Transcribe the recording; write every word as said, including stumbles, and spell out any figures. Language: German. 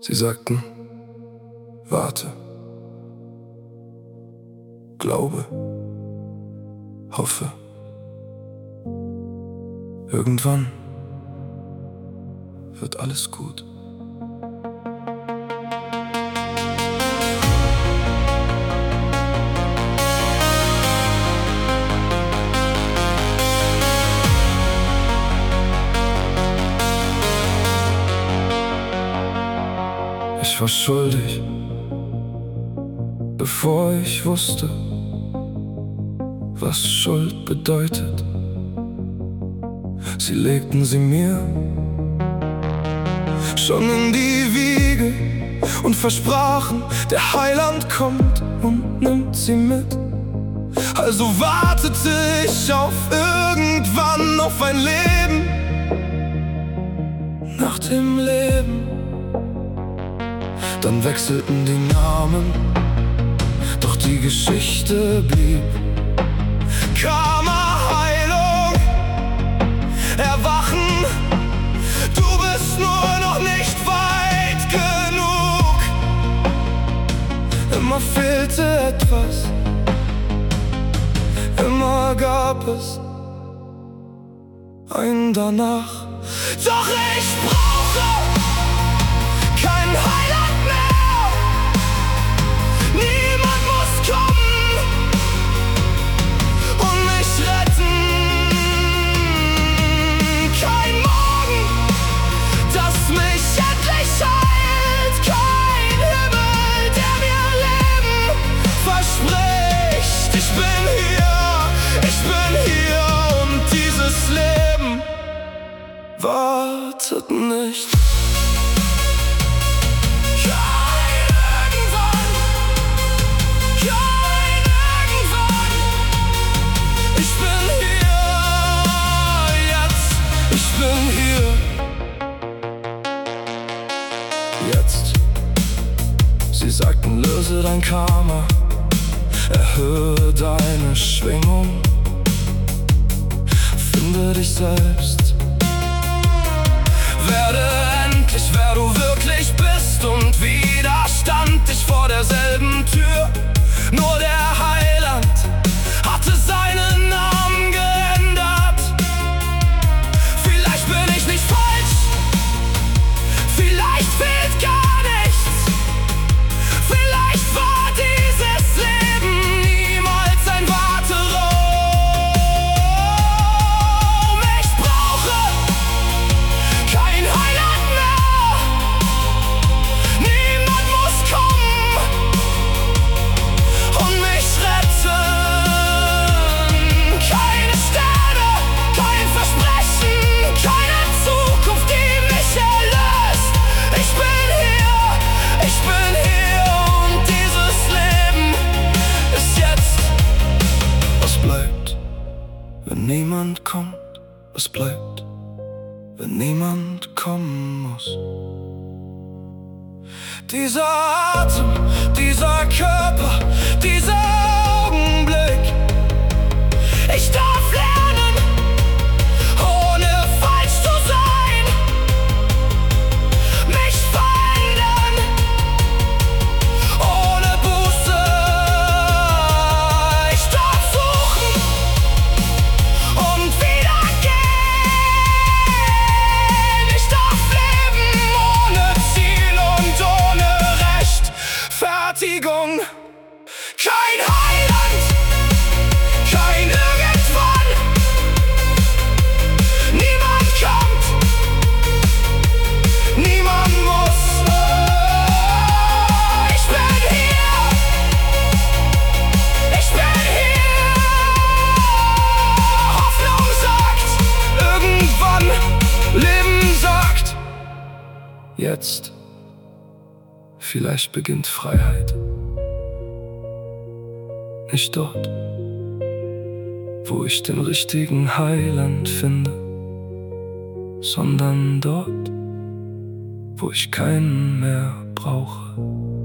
Sie sagten, warte, glaube, hoffe. Irgendwann wird alles gut. Ich war schuldig, bevor ich wusste, was Schuld bedeutet. Sie legten sie mir schon in die Wiege und versprachen, der Heiland kommt und nimmt sie mit. Also wartete ich auf irgendwann, auf ein Leben nach dem Leben. Dann wechselten die Namen, doch die Geschichte blieb. Karma, Heilung, Erwachen, du bist nur noch nicht weit genug. Immer fehlte etwas, immer gab es ein Danach. Doch ich brauche keinen Heiland mehr. Niemand muss kommen und mich retten. Kein Morgen, das mich endlich heilt. Kein Himmel, der mir Leben verspricht. Ich bin hier, ich bin hier und dieses Leben wartet nicht. Jetzt, sie sagten, löse dein Karma, erhöhe deine Schwingung, finde dich selbst, werde endlich, wer du wirklich bist, und wieder stand ich vor derselben Tür. Nur der Heiland hatte seinen Namen geändert. Vielleicht bin ich nicht falsch, vielleicht fehlt gar nichts. Vielleicht war dieses Leben niemals ein Warteraum. Ich brauche kein Heiland mehr. Niemand muss kommen und mich retten. Keine Sterne, kein Versprechen, keine Zukunft, die mich erlöst. Ich bin hier, ich bin hier und dieses Leben ist jetzt. Was bleibt, wenn niemand kommt? Was bleibt, wenn niemand kommen muss? Dieser Atem, dieser Körper, dieser Augenblick. Ich darf lernen, ohne falsch zu sein, mich verändern, ohne Buße. Ich darf suchen und wieder gehen. Ich darf leben ohne Ziel und ohne Rechtfertigung. Kein Heiland, kein Irgendwann. Niemand kommt, niemand muss. Ich bin hier, ich bin hier. Hoffnung sagt, irgendwann Leben sagt. Jetzt, vielleicht beginnt Freiheit. Nicht dort, wo ich den richtigen Heiland finde, sondern dort, wo ich keinen mehr brauche.